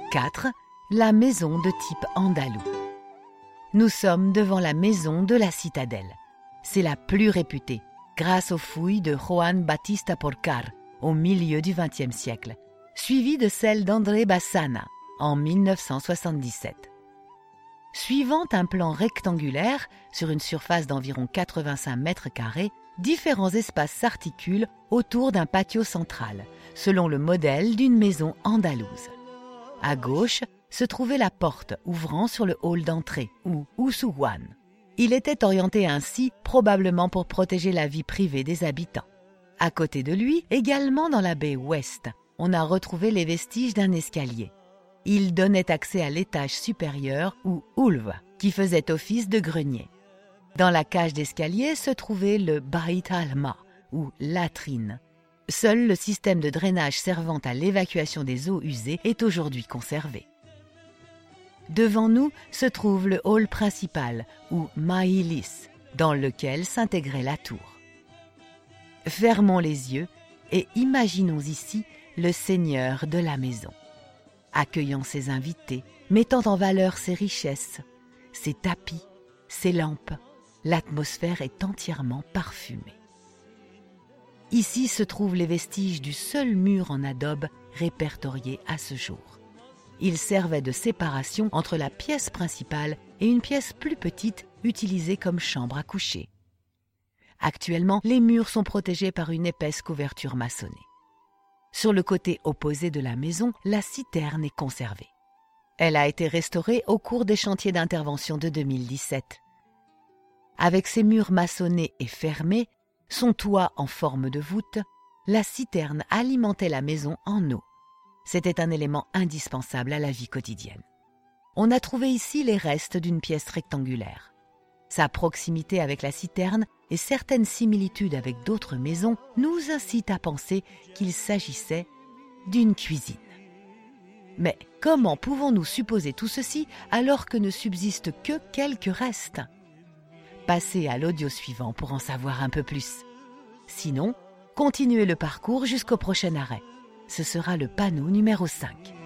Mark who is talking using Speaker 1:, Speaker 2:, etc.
Speaker 1: 4. La maison de type andalou. Nous sommes devant la maison de la citadelle. C'est la plus réputée, grâce aux fouilles de Juan Bautista Porcar au milieu du XXe siècle, suivie de celle d'André Bassana en 1977. Suivant un plan rectangulaire sur une surface d'environ 85 mètres carrés, différents espaces s'articulent autour d'un patio central, selon le modèle d'une maison andalouse. À gauche se trouvait la porte ouvrant sur le hall d'entrée, ou Usuwan. Il était orienté ainsi probablement pour protéger la vie privée des habitants. À côté de lui, également dans la baie ouest, on a retrouvé les vestiges d'un escalier. Il donnait accès à l'étage supérieur, ou Ulv, qui faisait office de grenier. Dans la cage d'escalier se trouvait le Bait al-Ma, ou latrine. Seul le système de drainage servant à l'évacuation des eaux usées est aujourd'hui conservé. Devant nous se trouve le hall principal, ou Maïlis, dans lequel s'intégrait la tour. Fermons les yeux et imaginons ici le seigneur de la maison, accueillant ses invités, mettant en valeur ses richesses, ses tapis, ses lampes. L'atmosphère est entièrement parfumée. Ici se trouvent les vestiges du seul mur en adobe répertorié à ce jour. Il servait de séparation entre la pièce principale et une pièce plus petite utilisée comme chambre à coucher. Actuellement, les murs sont protégés par une épaisse couverture maçonnée. Sur le côté opposé de la maison, la citerne est conservée. Elle a été restaurée au cours des chantiers d'intervention de 2017. Avec ses murs maçonnés et fermés, son toit en forme de voûte, la citerne alimentait la maison en eau. C'était un élément indispensable à la vie quotidienne. On a trouvé ici les restes d'une pièce rectangulaire. Sa proximité avec la citerne et certaines similitudes avec d'autres maisons nous incitent à penser qu'il s'agissait d'une cuisine. Mais comment pouvons-nous supposer tout ceci alors que ne subsistent que quelques restes ? Passez à l'audio suivant pour en savoir un peu plus. Sinon, continuez le parcours jusqu'au prochain arrêt. Ce sera le panneau numéro 5.